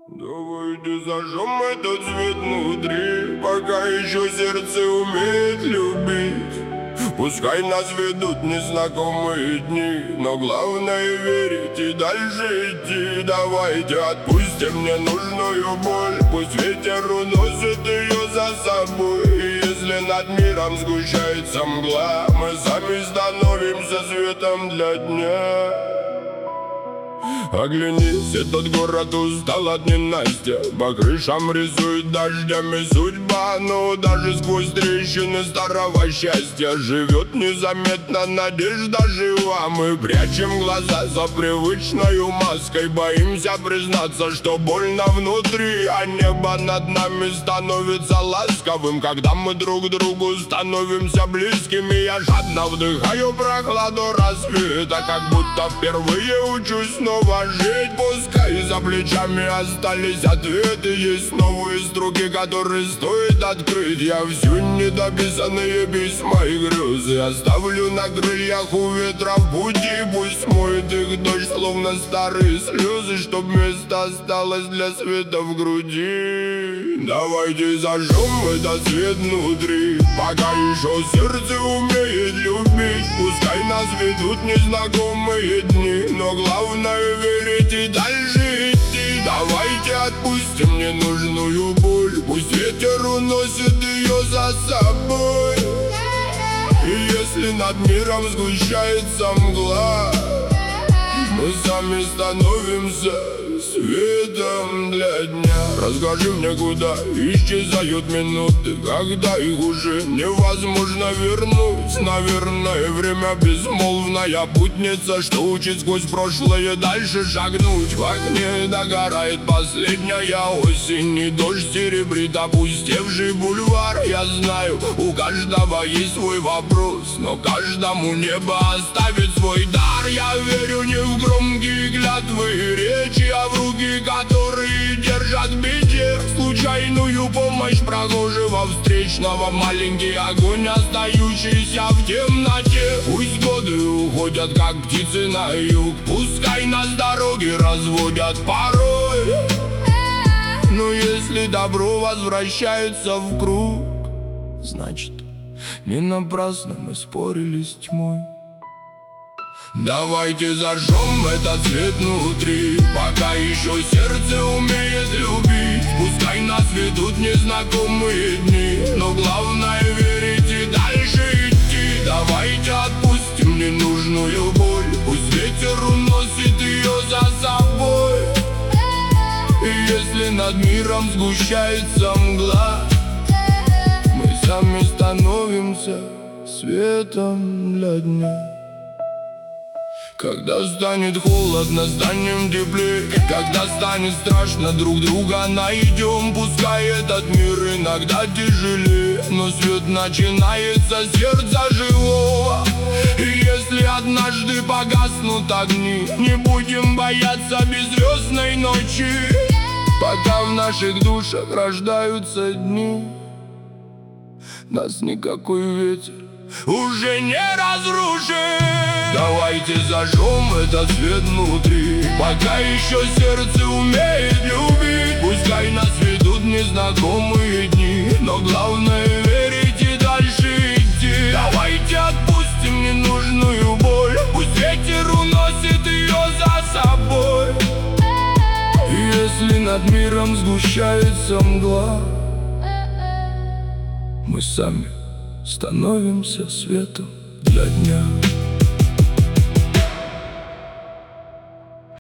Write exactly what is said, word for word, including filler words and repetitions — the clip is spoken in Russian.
Давайте зажжем этот свет внутри, пока еще сердце умеет любить. Пускай нас ведут незнакомые дни, но главное верить и дальше идти. Давайте отпустим ненужную боль, пусть ветер уносит ее за собой. И если над миром сгущается мгла, мы сами становимся светом для дня. Оглянись, этот город устал от ненастья, по крышам рисует дождями судьба. Но даже сквозь трещины старого счастья живет незаметно надежда жива. Мы прячем глаза за привычною маской, боимся признаться, что больно внутри. А небо над нами становится ласковым, когда мы друг другу становимся близкими. Я жадно вдыхаю прохладу рассвета, как будто впервые учусь снова жить. Пускай за плечами остались ответы, есть новые строки, которые стоит открыть. Я всю недописанные письма и грезы оставлю на крыльях у ветра в пути. Пусть моет их дождь, словно старые слезы, чтоб место осталось для света в груди. Давайте зажжем этот свет внутри, пока еще сердце умеет любить. Пускай нас ведут незнакомые дни, но главное верить и дальше идти. Давайте отпустим ненужную боль, пусть ветер уносит ее за собой. И если над миром сгущается мгла, мы сами становимся светом для дня. Расскажи мне, куда исчезают минуты, когда их уже невозможно вернуть. Наверное, время безмолвная путница, что учит сквозь прошлое дальше шагнуть. В окне догорает последняя осень, и дождь серебрит опустевший бульвар. Я знаю, у каждого есть свой вопрос, но каждому небо оставит свой дар. Я верю не в громкие клятвы и речи, а в руки, которые держат в беде случайную помощь прохожего встречного. Маленький огонь, остающийся в темноте. Пусть годы уходят, как птицы на юг, пускай нас дороги разводят порой, но если добро возвращается в круг, значит, не напрасно мы спорили с тьмой. Давайте зажжем этот свет внутри, пока еще сердце умеет любить. Пускай нас ведут незнакомые дни, но главное верить и дальше идти. Давайте отпустим ненужную боль, пусть ветер уносит ее за собой. И если над миром сгущается мгла, мы сами становимся светом для дня. Когда станет холодно, станем теплее, когда станет страшно, друг друга найдем. Пускай этот мир иногда тяжелее, но свет начинается с сердца живого. И если однажды погаснут огни, не будем бояться беззвездной ночи. Пока в наших душах рождаются дни, нас никакой ветер уже не разрушит. Давайте зажжем этот свет внутри, пока еще сердце умеет любить. Пускай нас ведут незнакомые дни, но главное верить и дальше идти. Давайте отпустим ненужную боль, пусть ветер уносит ее за собой. И если над миром сгущается мгла, мы сами становимся светом для дня.